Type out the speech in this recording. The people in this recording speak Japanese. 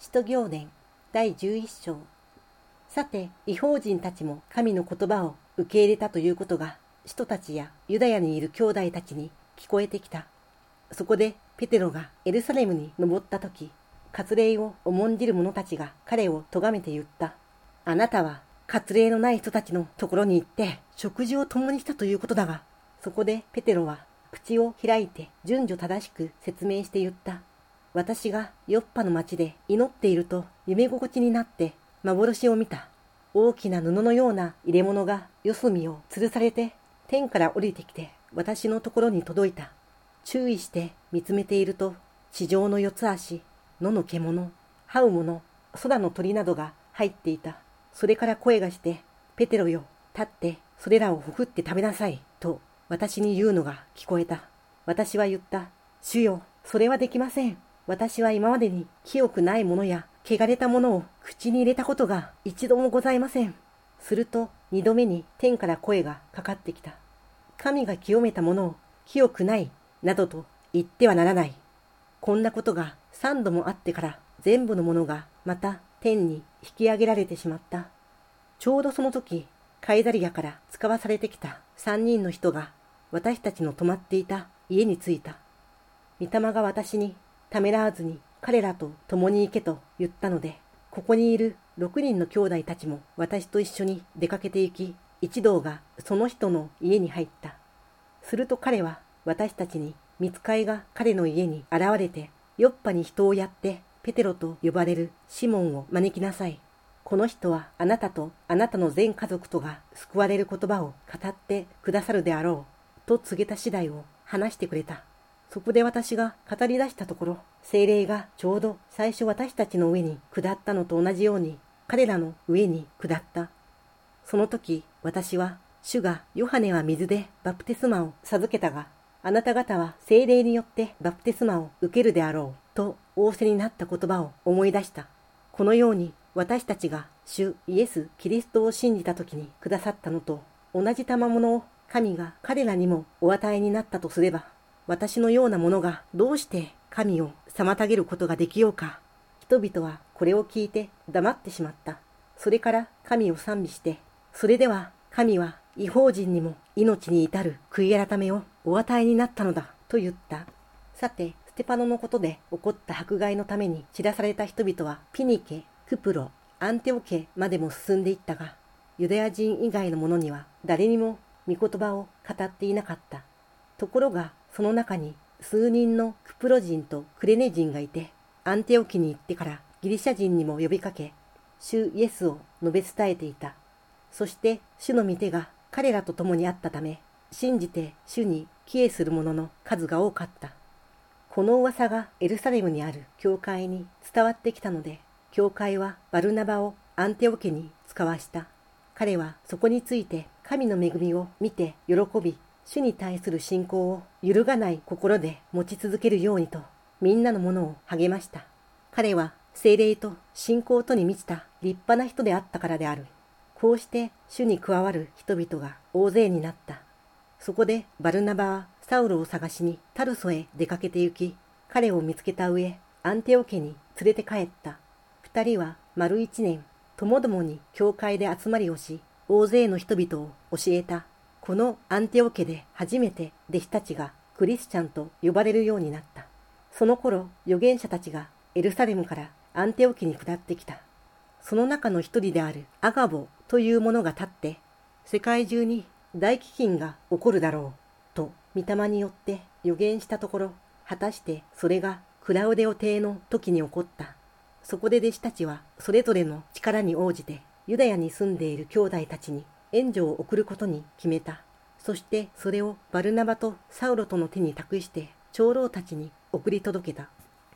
使徒行伝第11章。さて、異邦人たちも神の言葉を受け入れたということが、使徒たちやユダヤにいる兄弟たちに聞こえてきた。そこでペテロがエルサレムに登ったとき、割礼を重んじる者たちが彼を咎めて言った。あなたは割礼のない人たちのところに行って食事を共にしたということだが、そこでペテロは口を開いて順序正しく説明して言った。私がヨッパの町で祈っていると夢心地になって幻を見た。大きな布のような入れ物が四隅を吊るされて天から降りてきて私のところに届いた。注意して見つめていると地上の四つ足、野の獣、這う者、空の鳥などが入っていた。それから声がして、ペテロよ、立ってそれらをほふって食べなさいと私に言うのが聞こえた。私は言った。主よ、それはできません。私は今までに清くないものや汚れたものを口に入れたことが一度もございません。すると二度目に天から声がかかってきた。神が清めたものを清くないなどと言ってはならない。こんなことが三度もあってから全部のものがまた天に引き上げられてしまった。ちょうどその時、カイザリアから使わされてきた3人の人が私たちの泊まっていた家に着いた。御霊が私にためらわずに彼らと共に行けと言ったので、ここにいる6人の兄弟たちも私と一緒に出かけて行き、一同がその人の家に入った。すると彼は私たちに御使いが彼の家に現れて、ヨッパに人をやってペテロと呼ばれるシモンを招きなさい。この人はあなたとあなたの全家族とが救われる言葉を語ってくださるであろうと告げた次第を話してくれた。そこで私が語り出したところ、聖霊がちょうど最初私たちの上に下ったのと同じように彼らの上に下った。その時私は、主がヨハネは水でバプテスマを授けたが、あなた方は聖霊によってバプテスマを受けるであろうと仰せになった言葉を思い出した。このように私たちが主イエス・キリストを信じた時にくださったのと同じ賜物を神が彼らにもお与えになったとすれば、私のようなものがどうして神を妨げることができようか。人々はこれを聞いて黙ってしまった。それから神を賛美して、それでは神は異邦人にも命に至る悔い改めをお与えになったのだと言った。さて、ステパノのことで起こった迫害のために散らされた人々はピニケ、クプロ、アンテオケまでも進んでいったが、ユダヤ人以外の者には誰にも御言葉を語っていなかった。ところがその中に数人のクプロ人とクレネ人がいて、アンテオキに行ってからギリシャ人にも呼びかけ、主イエスを述べ伝えていた。そして主の御手が彼らと共にあったため、信じて主に帰依する者の数が多かった。この噂がエルサレムにある教会に伝わってきたので、教会はバルナバをアンテオケに使わした。彼はそこについて神の恵みを見て喜び、主に対する信仰を揺るがない心で持ち続けるようにと、みんなのものを励ました。彼は聖霊と信仰とに満ちた立派な人であったからである。こうして主に加わる人々が大勢になった。そこでバルナバはサウロを探しにタルソへ出かけて行き、彼を見つけた上、アンテオ家に連れて帰った。二人は丸1年、ともどもに教会で集まりをし、大勢の人々を教えた。このアンテオ家で初めて弟子たちがクリスチャンと呼ばれるようになった。その頃、預言者たちがエルサレムからアンテオ家に下ってきた。その中の一人であるアガボという者が立って、世界中に大飢饉が起こるだろうと御霊によって預言したところ、果たしてそれがクラウデオ帝の時に起こった。そこで弟子たちはそれぞれの力に応じてユダヤに住んでいる兄弟たちに援助を送ることに決めた。そしてそれをバルナバとサウロとの手に託して長老たちに送り届けた。